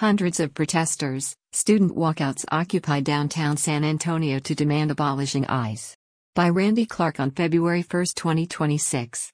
Hundreds of protesters, student walkouts occupy downtown San Antonio to demand abolishing ICE. By Randy Clark on February 1, 2026.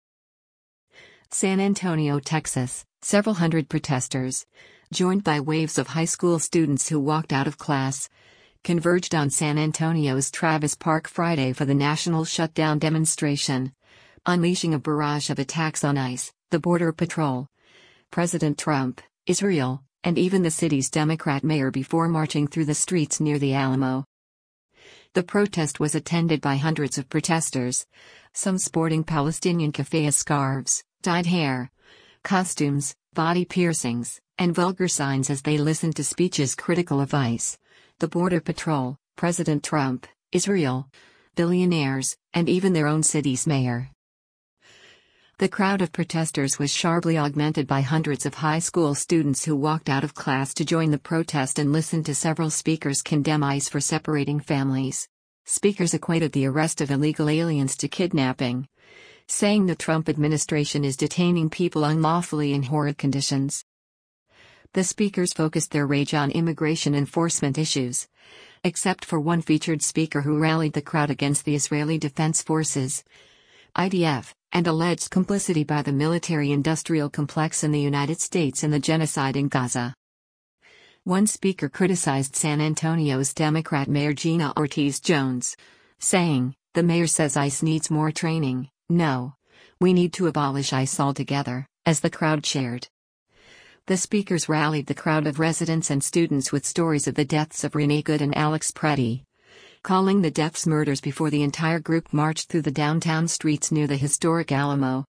San Antonio, Texas, several hundred protesters, joined by waves of high school students who walked out of class, converged on San Antonio's Travis Park Friday for the national shutdown demonstration, unleashing a barrage of attacks on ICE, the Border Patrol, President Trump, Israel, and even the city's Democrat mayor before marching through the streets near the Alamo. The protest was attended by hundreds of protesters, some sporting Palestinian keffiyeh scarves, dyed hair, costumes, body piercings, and vulgar signs as they listened to speeches critical of ICE, the Border Patrol, President Trump, Israel, billionaires, and even their own city's mayor. The crowd of protesters was sharply augmented by hundreds of high school students who walked out of class to join the protest and listened to several speakers condemn ICE for separating families. Speakers equated the arrest of illegal aliens to kidnapping, saying the Trump administration is detaining people unlawfully in horrid conditions. The speakers focused their rage on immigration enforcement issues, except for one featured speaker who rallied the crowd against the Israeli Defense Forces, IDF, and alleged complicity by the military-industrial complex in the United States in the genocide in Gaza. One speaker criticized San Antonio's Democrat Mayor Gina Ortiz Jones, saying, "The mayor says ICE needs more training. No. We need to abolish ICE altogether," as the crowd cheered. The speakers rallied the crowd of residents and students with stories of the deaths of Renee Good and Alex Preddy, calling the deaths murders before the entire group marched through the downtown streets near the historic Alamo.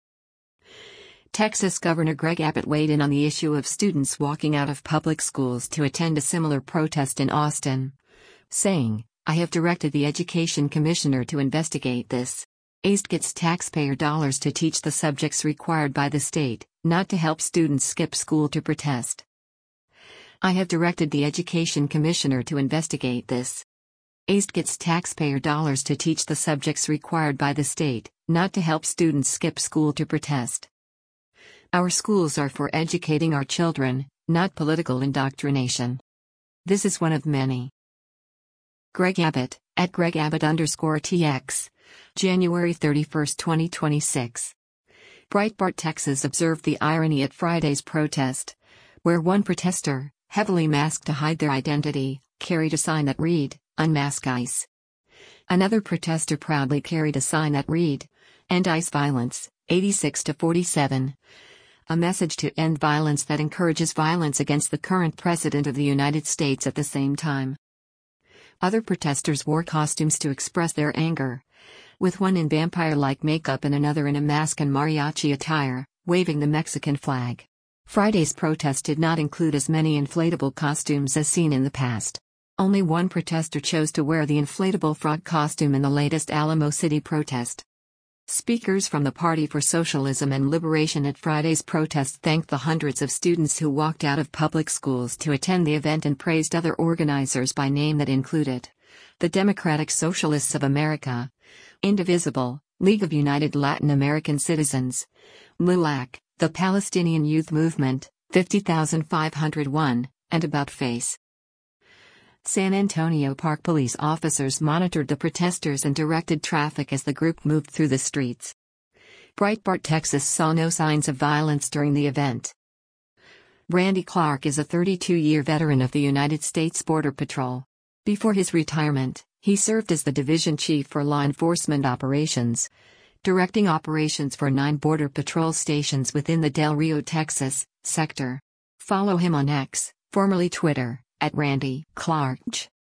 Texas Governor Greg Abbott weighed in on the issue of students walking out of public schools to attend a similar protest in Austin, saying, "I have directed the Education Commissioner to investigate this. ACE gets taxpayer dollars to teach the subjects required by the state, not to help students skip school to protest. I have directed the Education Commissioner to investigate this. ACE gets taxpayer dollars to teach the subjects required by the state, not to help students skip school to protest. Our schools are for educating our children, not political indoctrination. This is one of many." Greg Abbott, at GregAbbott_TX, January 31, 2026. Breitbart Texas observed the irony at Friday's protest, where one protester, heavily masked to hide their identity, carried a sign that read, "Unmask ICE." Another protester proudly carried a sign that read, "End ICE violence, 86-47. A message to end violence that encourages violence against the current President of the United States at the same time. Other protesters wore costumes to express their anger, with one in vampire-like makeup and another in a mask and mariachi attire, waving the Mexican flag. Friday's protest did not include as many inflatable costumes as seen in the past. Only one protester chose to wear the inflatable frog costume in the latest Alamo City protest. Speakers from the Party for Socialism and Liberation at Friday's protest thanked the hundreds of students who walked out of public schools to attend the event and praised other organizers by name that included the Democratic Socialists of America, Indivisible, League of United Latin American Citizens, LILAC, the Palestinian Youth Movement, 50,501, and About Face. San Antonio Park police officers monitored the protesters and directed traffic as the group moved through the streets. Breitbart Texas saw no signs of violence during the event. Randy Clark is a 32-year veteran of the United States Border Patrol. Before his retirement, he served as the division chief for law enforcement operations, directing operations for 9 Border Patrol stations within the Del Rio, Texas, sector. Follow him on X, formerly Twitter, at Randy Clark.